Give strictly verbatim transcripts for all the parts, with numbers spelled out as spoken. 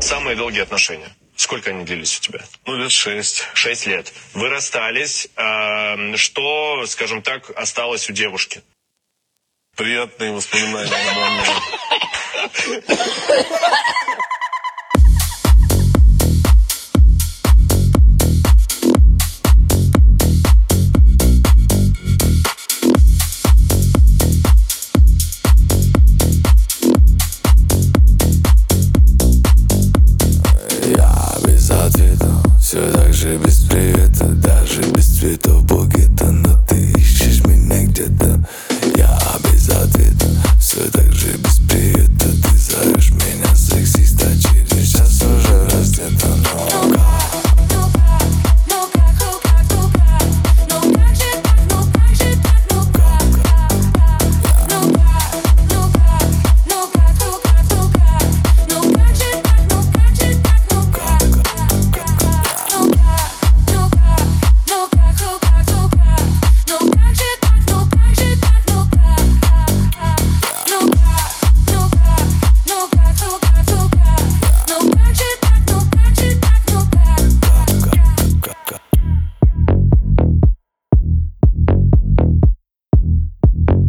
Самые долгие отношения. Сколько они длились у тебя? Ну, лет шесть. Шесть лет. Вы расстались. Э, что, скажем так, осталось у девушки? Приятные воспоминания обо мне. Все так же без привета, даже без цветов букета. Но ты ищешь меня где-то, я без ответа. Все так же без привета, ты зовешь меня сексиста. Через час уже раздета, но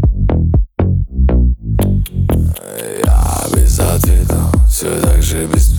все так же без